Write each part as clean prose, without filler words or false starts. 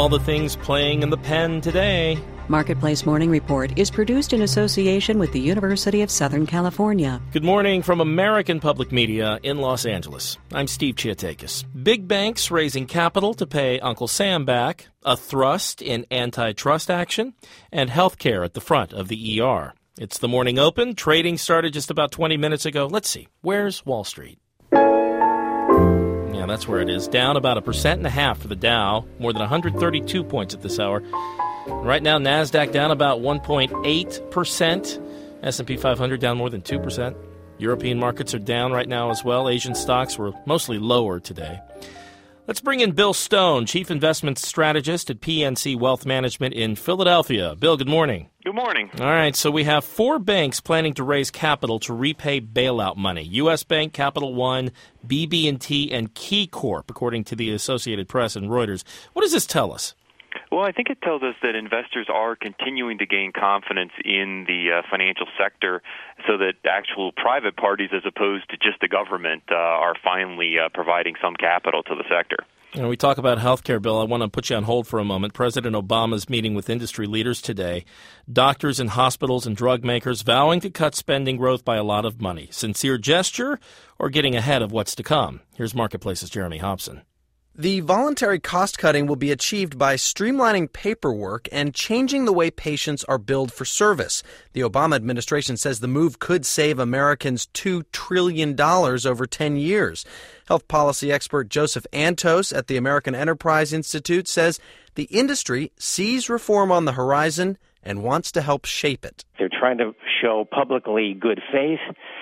all the things playing in the pen today. Marketplace Morning Report is produced in association with the University of Southern California. Good morning from American Public Media in Los Angeles. I'm Steve Chiatakis. Big banks raising capital to pay Uncle Sam back, a thrust in antitrust action, and healthcare at the front of the ER. It's the morning open. Trading started just about 20 minutes ago. Let's see. Where's Wall Street? Yeah, that's where it is. Down about 1.5% for the Dow. More than 132 points at this hour. Right now, NASDAQ down about 1.8%. S&P 500 down more than 2%. European markets are down right now as well. Asian stocks were mostly lower today. Let's bring in Bill Stone, Chief Investment Strategist at PNC Wealth Management in Philadelphia. Bill, good morning. Good morning. All right, so we have 4 banks planning to raise capital to repay bailout money. U.S. Bank, Capital One, BB&T, and KeyCorp, according to the Associated Press and Reuters. What does this tell us? Well, I think it tells us that investors are continuing to gain confidence in the financial sector so that actual private parties, as opposed to just the government, are finally providing some capital to the sector. You know, we talk about healthcare, Bill. I want to put you on hold for a moment. President Obama's meeting with industry leaders today. Doctors and hospitals and drug makers vowing to cut spending growth by a lot of money. Sincere gesture or getting ahead of what's to come? Here's Marketplace's Jeremy Hobson. The voluntary cost-cutting will be achieved by streamlining paperwork and changing the way patients are billed for service. The Obama administration says the move could save Americans $2 trillion over 10 years. Health policy expert Joseph Antos at the American Enterprise Institute says the industry sees reform on the horizon and wants to help shape it. They're trying to show publicly good faith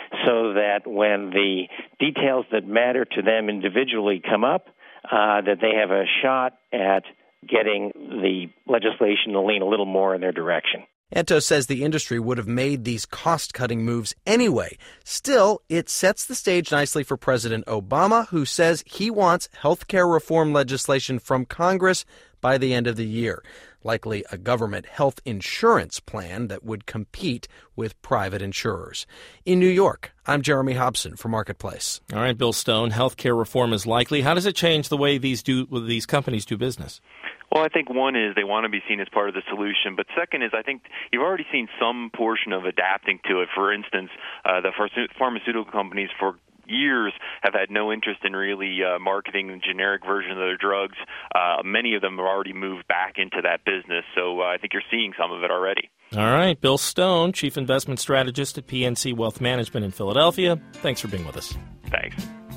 so that when the details that matter to them individually come up, that they have a shot at getting the legislation to lean a little more in their direction. Antos says the industry would have made these cost-cutting moves anyway. Still, it sets the stage nicely for President Obama, who says he wants health care reform legislation from Congress by the end of the year. Likely a government health insurance plan that would compete with private insurers. In New York, I'm Jeremy Hobson for Marketplace. All right, Bill Stone, healthcare reform is likely. How does it change the way these companies do business? Well, I think one is they want to be seen as part of the solution, but second is I think you've already seen some portion of adapting to it. For instance, the pharmaceutical companies for years have had no interest in really marketing the generic version of their drugs. Many of them have already moved back into that business, so I think you're seeing some of it already. All right, Bill Stone, Chief Investment Strategist at PNC Wealth Management in Philadelphia. Thanks for being with us. Thanks.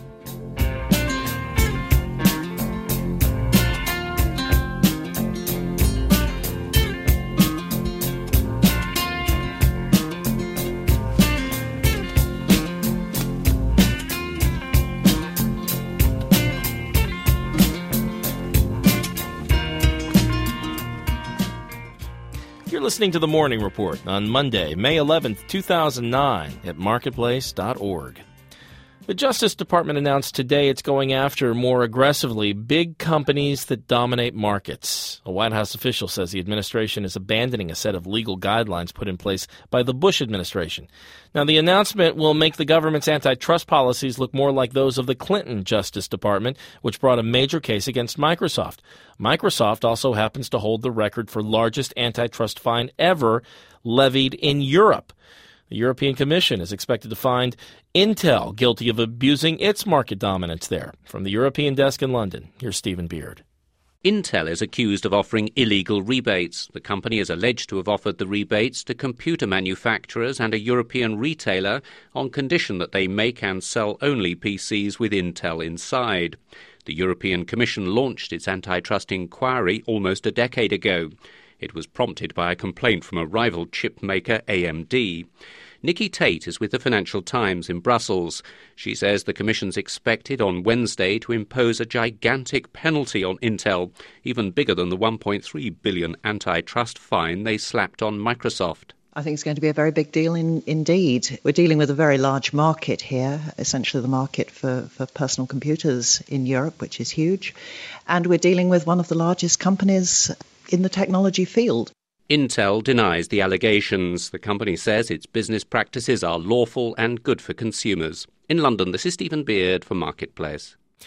You're listening to The Morning Report on Monday, May 11th, 2009 at marketplace.org. The Justice Department announced today it's going after more aggressively big companies that dominate markets. A White House official says the administration is abandoning a set of legal guidelines put in place by the Bush administration. Now, the announcement will make the government's antitrust policies look more like those of the Clinton Justice Department, which brought a major case against Microsoft. Microsoft also happens to hold the record for largest antitrust fine ever levied in Europe. The European Commission is expected to find Intel guilty of abusing its market dominance there. From the European desk in London, here's Stephen Beard. Intel is accused of offering illegal rebates. The company is alleged to have offered the rebates to computer manufacturers and a European retailer on condition that they make and sell only PCs with Intel inside. The European Commission launched its antitrust inquiry almost a decade ago. It was prompted by a complaint from a rival chip maker, AMD. Nikki Tate is with the Financial Times in Brussels. She says the Commission's expected on Wednesday to impose a gigantic penalty on Intel, even bigger than the $1.3 billion antitrust fine they slapped on Microsoft. I think it's going to be a very big deal indeed. We're dealing with a very large market here, essentially the market for personal computers in Europe, which is huge. And we're dealing with one of the largest companies in the technology field. Intel denies the allegations. The company says its business practices are lawful and good for consumers. In London, this is Stephen Beard for Marketplace.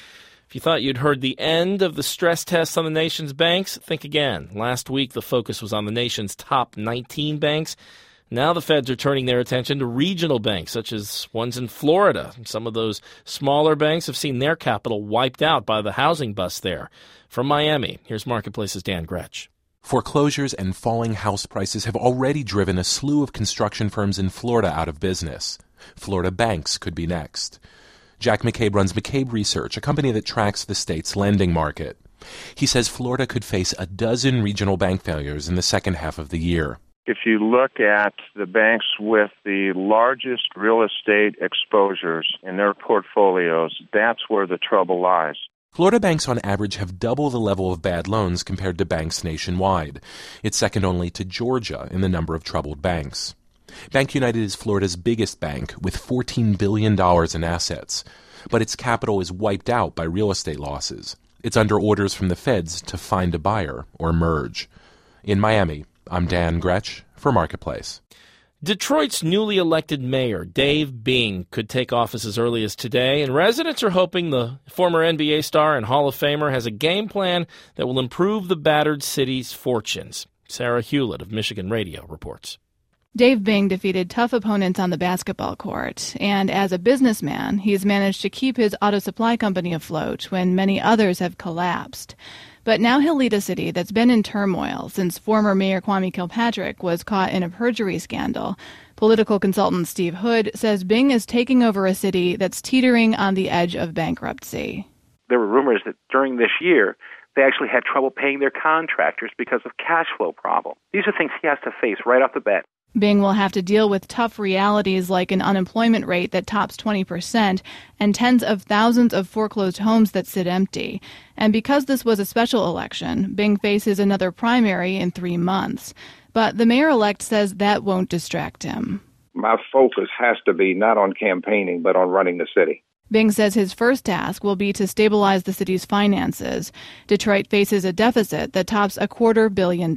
If you thought you'd heard the end of the stress tests on the nation's banks, think again. Last week, the focus was on the nation's top 19 banks. Now the feds are turning their attention to regional banks, such as ones in Florida. Some of those smaller banks have seen their capital wiped out by the housing bust there. From Miami, here's Marketplace's Dan Gretsch. Foreclosures and falling house prices have already driven a slew of construction firms in Florida out of business. Florida banks could be next. Jack McCabe runs McCabe Research, a company that tracks the state's lending market. He says Florida could face a dozen regional bank failures in the second half of the year. If you look at the banks with the largest real estate exposures in their portfolios, that's where the trouble lies. Florida banks on average have double the level of bad loans compared to banks nationwide. It's second only to Georgia in the number of troubled banks. BankUnited is Florida's biggest bank with $14 billion in assets, but its capital is wiped out by real estate losses. It's under orders from the feds to find a buyer or merge. In Miami, I'm Dan Gretsch for Marketplace. Detroit's newly elected mayor, Dave Bing, could take office as early as today, and residents are hoping the former NBA star and Hall of Famer has a game plan that will improve the battered city's fortunes. Sarah Hewlett of Michigan Radio reports. Dave Bing defeated tough opponents on the basketball court, and as a businessman, he's managed to keep his auto supply company afloat when many others have collapsed. But now he'll lead a city that's been in turmoil since former Mayor Kwame Kilpatrick was caught in a perjury scandal. Political consultant Steve Hood says Bing is taking over a city that's teetering on the edge of bankruptcy. There were rumors that during this year, they actually had trouble paying their contractors because of cash flow problems. These are things he has to face right off the bat. Bing will have to deal with tough realities like an unemployment rate that tops 20% and tens of thousands of foreclosed homes that sit empty. And because this was a special election, Bing faces another primary in 3 months. But the mayor-elect says that won't distract him. My focus has to be not on campaigning, but on running the city. Bing says his first task will be to stabilize the city's finances. Detroit faces a deficit that tops $250 million.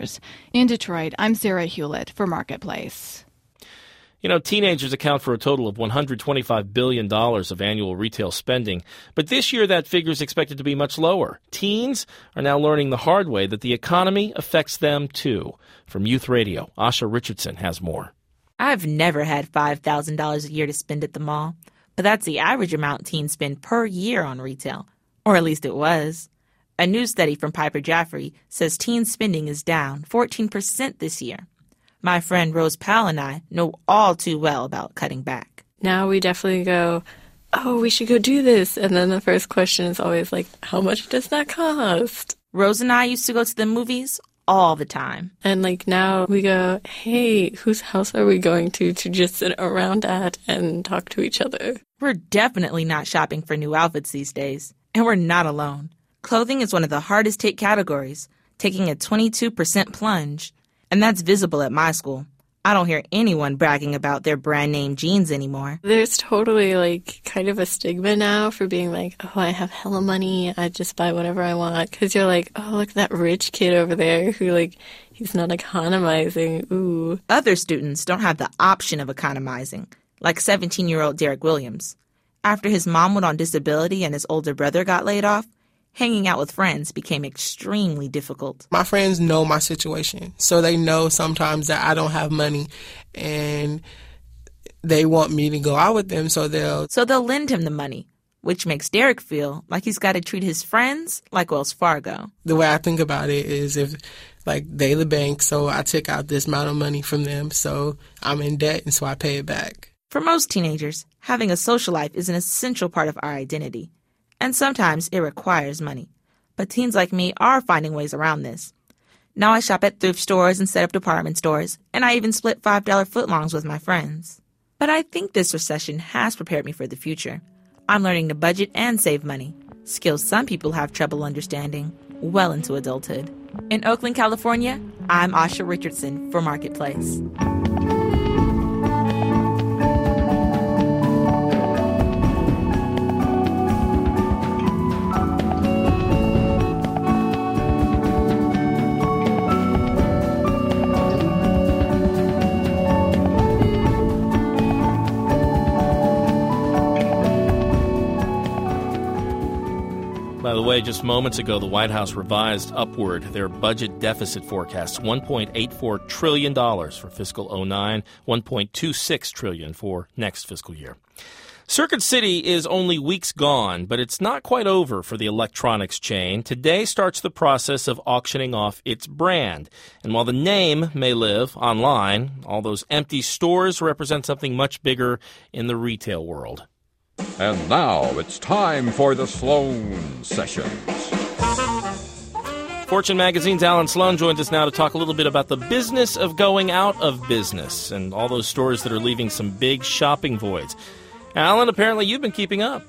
In Detroit, I'm Sarah Hewlett for Marketplace. You know, teenagers account for a total of $125 billion of annual retail spending, but this year that figure is expected to be much lower. Teens are now learning the hard way that the economy affects them too. From Youth Radio, Asha Richardson has more. I've never had $5,000 a year to spend at the mall. But that's the average amount teens spend per year on retail. Or at least it was. A new study from Piper Jaffray says teen spending is down 14% this year. My friend Rose Powell and I know all too well about cutting back. Now we definitely go, oh, we should go do this. And then the first question is always like, how much does that cost? Rose and I used to go to the movies all the time. And like now we go, hey, whose house are we going to just sit around at and talk to each other? We're definitely not shopping for new outfits these days. And we're not alone. Clothing is one of the hardest hit categories, taking a 22% plunge. And that's visible at my school. I don't hear anyone bragging about their brand name jeans anymore. There's totally like kind of a stigma now for being like, oh, I have hella money. I just buy whatever I want. Because you're like, oh, look at that rich kid over there who like, he's not economizing. Ooh. Other students don't have the option of economizing, like 17-year-old Derek Williams. After his mom went on disability and his older brother got laid off, hanging out with friends became extremely difficult. My friends know my situation, so they know sometimes that I don't have money, and they want me to go out with them, so they'll lend him the money, which makes Derek feel like he's got to treat his friends like Wells Fargo. The way I think about it is if, like, they the bank, so I took out this amount of money from them, so I'm in debt, and so I pay it back. For most teenagers, having a social life is an essential part of our identity. And sometimes it requires money. But teens like me are finding ways around this. Now I shop at thrift stores instead of department stores, and I even split $5 footlongs with my friends. But I think this recession has prepared me for the future. I'm learning to budget and save money, skills some people have trouble understanding well into adulthood. In Oakland, California, I'm Asha Richardson for Marketplace. way, just moments ago, the White House revised upward their budget deficit forecasts, $1.84 trillion for fiscal 09, $1.26 trillion for next fiscal year. Circuit City is only weeks gone, but it's not quite over for the electronics chain. Today starts the process of auctioning off its brand. And while the name may live online, all those empty stores represent something much bigger in the retail world. And now it's time for the Sloan Sessions. Fortune Magazine's Alan Sloan joins us now to talk a little bit about the business of going out of business and all those stores that are leaving some big shopping voids. Alan, apparently you've been keeping up.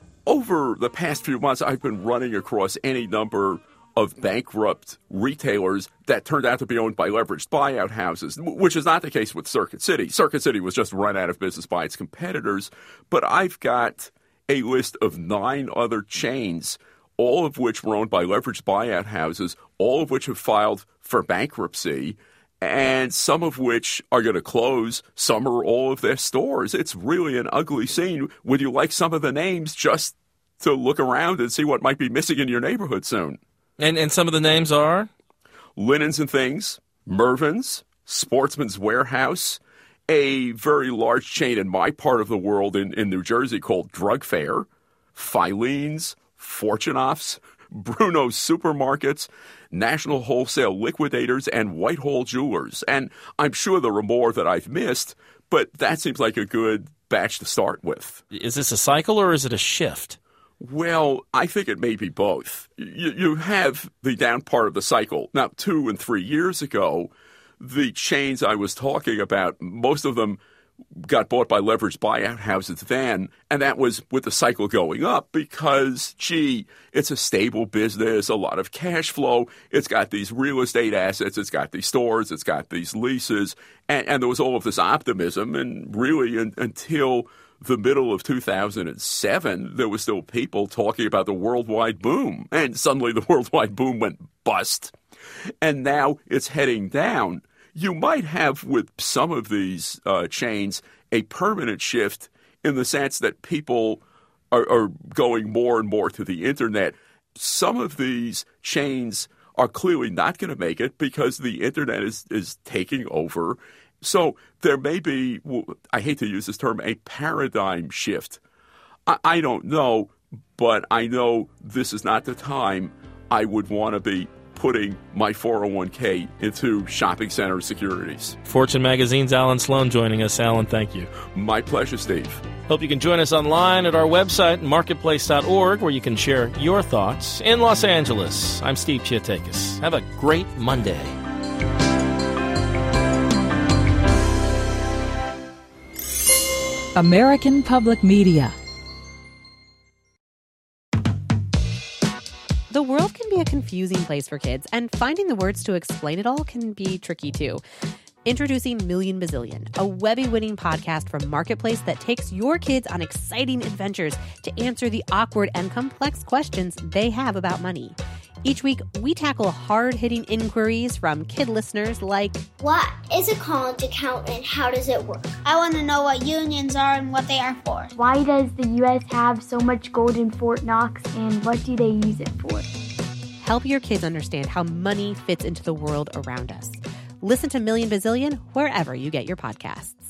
Over the past few months, I've been running across any number of bankrupt retailers that turned out to be owned by leveraged buyout houses, which is not the case with Circuit City. Circuit City was just run out of business by its competitors. But I've got a list of 9 other chains, all of which were owned by leveraged buyout houses, all of which have filed for bankruptcy, and some of which are going to close, some or all of their stores. It's really an ugly scene. Would you like some of the names just to look around and see what might be missing in your neighborhood soon? And some of the names are? Linens and Things, Mervyn's, Sportsman's Warehouse, a very large chain in my part of the world in New Jersey called Drug Fair, Filene's, Fortunoff's, Bruno's Supermarkets, National Wholesale Liquidators, and Whitehall Jewelers. And I'm sure there are more that I've missed, but that seems like a good batch to start with. Is this a cycle or is it a shift? Well, I think it may be both. You have the down part of the cycle. Now, 2 and 3 years ago, the chains I was talking about, most of them got bought by leveraged buyout houses then, and that was with the cycle going up because, it's a stable business, a lot of cash flow. It's got these real estate assets. It's got these stores. It's got these leases. And there was all of this optimism. And really, until the middle of 2007, there was still people talking about the worldwide boom. And suddenly the worldwide boom went bust. And now it's heading down. You might have with some of these chains a permanent shift in the sense that people are going more and more to the internet. Some of these chains are clearly not going to make it because the internet is taking over. So there may be, I hate to use this term, a paradigm shift. I don't know, but I know this is not the time I would want to be putting my 401k into shopping center securities. Fortune Magazine's Alan Sloan joining us. Alan, thank you. My pleasure, Steve. Hope you can join us online at our website, marketplace.org, where you can share your thoughts. In Los Angeles, I'm Steve Chiatakis. Have a great Monday. American Public Media. The world can be a confusing place for kids, and finding the words to explain it all can be tricky too. Introducing Million Bazillion, a Webby-winning podcast from Marketplace that takes your kids on exciting adventures to answer the awkward and complex questions they have about money. Each week, we tackle hard-hitting inquiries from kid listeners like, what is a college account and how does it work? I want to know what unions are and what they are for. Why does the U.S. have so much gold in Fort Knox and what do they use it for? Help your kids understand how money fits into the world around us. Listen to Million Bazillion wherever you get your podcasts.